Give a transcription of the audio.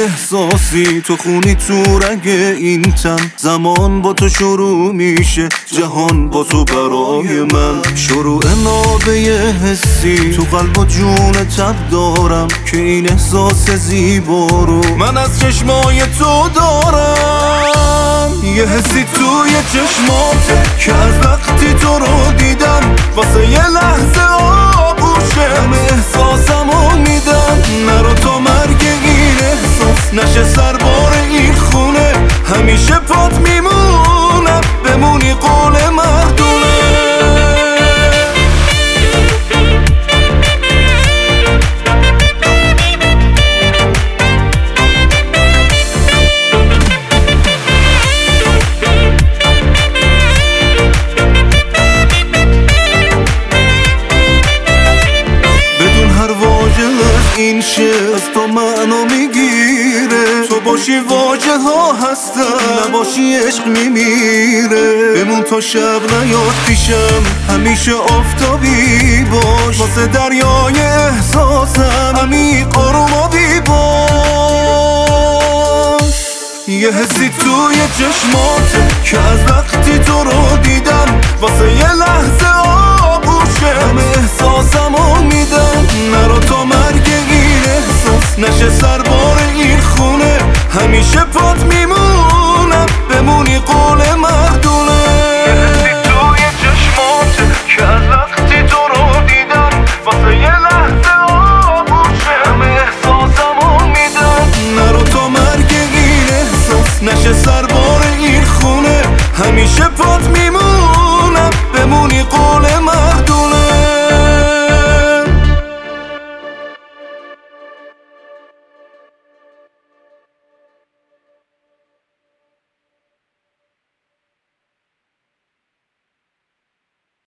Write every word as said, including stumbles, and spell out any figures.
احساسی، تو خونی تو رگ این تن. زمان با تو شروع میشه، جهان با تو برای من. شروع نابه حسی، تو قلب و جون تب دارم که این احساس زیبا رو من از چشمای تو دارم. یه حسی توی چشماته که از وقتی تو رو دیدم واسه یه لحظه آغوشه همه احساسمو میدم. نرو تا مرگ این احساس نشه سربار این خونه، همیشه پات میمونم بمونی قول مردونه. این شعر از تو منو میگیره، تو باشی واجه ها هستن، نباشی عشق میمیره. بمون تا شب نیاد پیشم، همیشه آفتابی باش، واسه دریای احساسم عمیق آرومابی باش. یه حسی توی چشماته که از وقتی تو رو دیدم واسه یه لحظه آغوشه همه احساسمو میدم. نرو تا مرگ این احساس نشه سربار این خونه، همیشه پات میمون